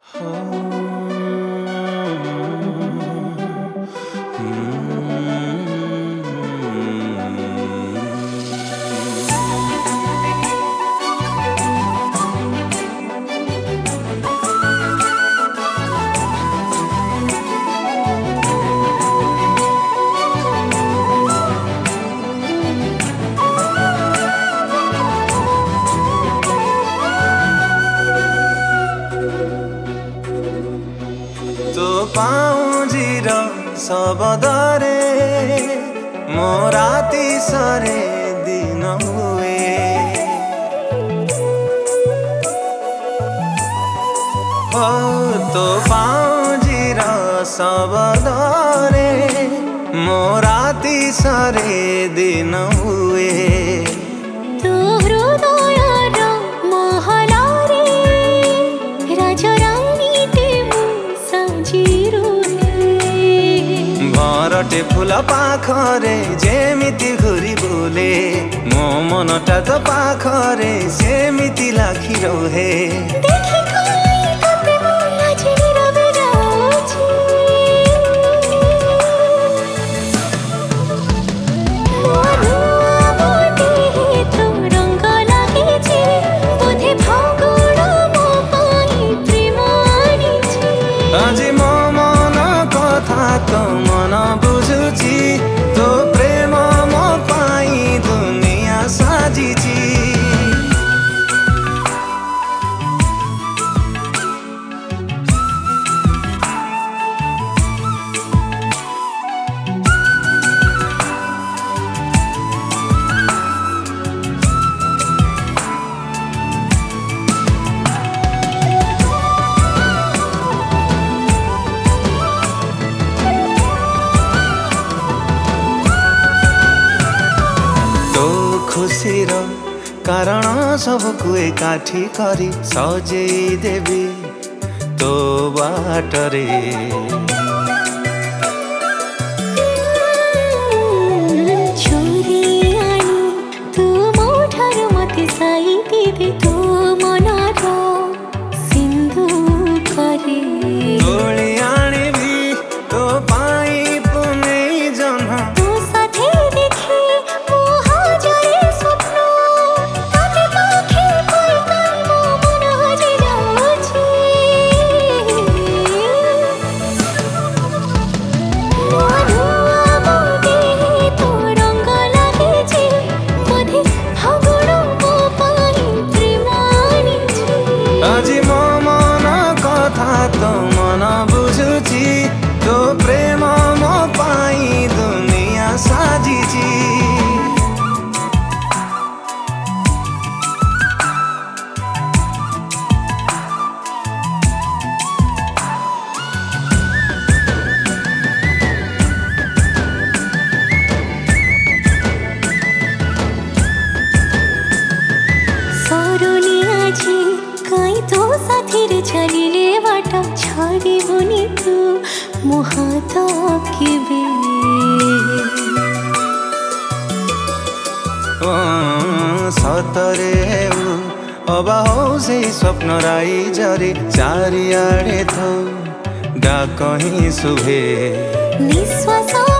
तो पाउजीर सबदरे मो राति सरे दिन हुए हो तो पाउजीर सबदरे मो राति सरे दिन हुए भरटे फूल पाखरे जेमिति घुरी बुले मो मनटा तो पाखरे सेमिति लाखी रहे আজি मो मन कथा तो मन बुझुची तो प्रेम मो पाई दुनिया साजिची खुशीर कारण सबको एकाठी करी सजेई देवी तो बाटरे আজি मो मन कथा तो मन बुझुची तो प्रेम मो पाई दुनिया साजिची तो साथी चलिले बाटा छाड़ी बुनी तू मुहात केबे सतरे अबा हो से स्वप्न राई जरे चारियाडे थो डाक ही शुभे निश्वास